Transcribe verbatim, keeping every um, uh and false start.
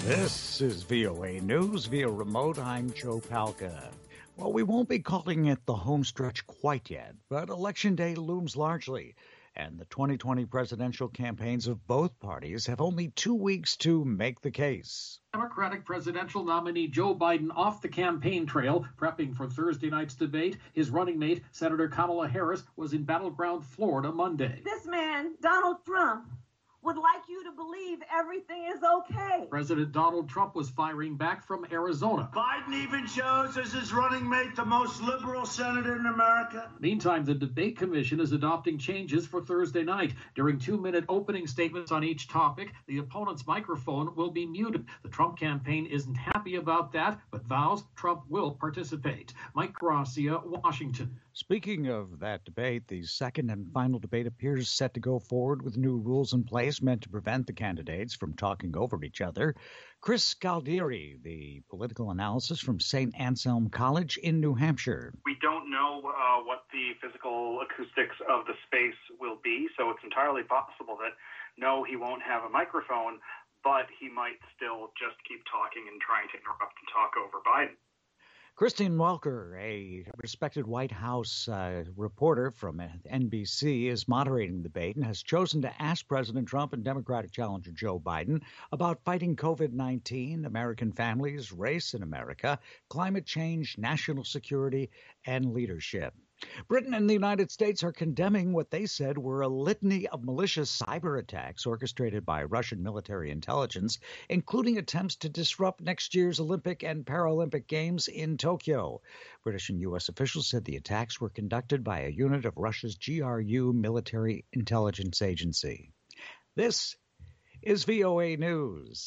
This is V O A News via remote. I'm Joe Palca. Well, we won't be calling it the home stretch quite yet, but Election Day looms largely, and the twenty twenty presidential campaigns of both parties have only two weeks to make the case. Democratic presidential nominee Joe Biden off the campaign trail, prepping for Thursday night's debate. His running mate, Senator Kamala Harris, was in battleground Florida Monday. This man, Donald Trump, would like you to believe everything is okay. President Donald Trump was firing back from Arizona. Biden even chose as his running mate the most liberal senator in America. Meantime, the debate commission is adopting changes for Thursday night. During two-minute opening statements on each topic, the opponent's microphone will be muted. The Trump campaign isn't happy about that, but vows Trump will participate. Mike Gracia, Washington. Speaking of that debate, the second and final debate appears set to go forward with new rules in place meant to prevent the candidates from talking over each other. Chris Scaldieri, the political analysis from Saint Anselm College in New Hampshire. We don't know uh, what the physical acoustics of the space will be, so it's entirely possible that, no, he won't have a microphone, but he might still just keep talking and trying to interrupt and talk over Biden. Christine Welker, a respected White House uh, reporter from N B C, is moderating the debate and has chosen to ask President Trump and Democratic challenger Joe Biden about fighting COVID nineteen, American families, race in America, climate change, national security, and leadership. Britain and the United States are condemning what they said were a litany of malicious cyber attacks orchestrated by Russian military intelligence, including attempts to disrupt next year's Olympic and Paralympic Games in Tokyo. British and U S officials said the attacks were conducted by a unit of Russia's G R U military intelligence agency. This is V O A News.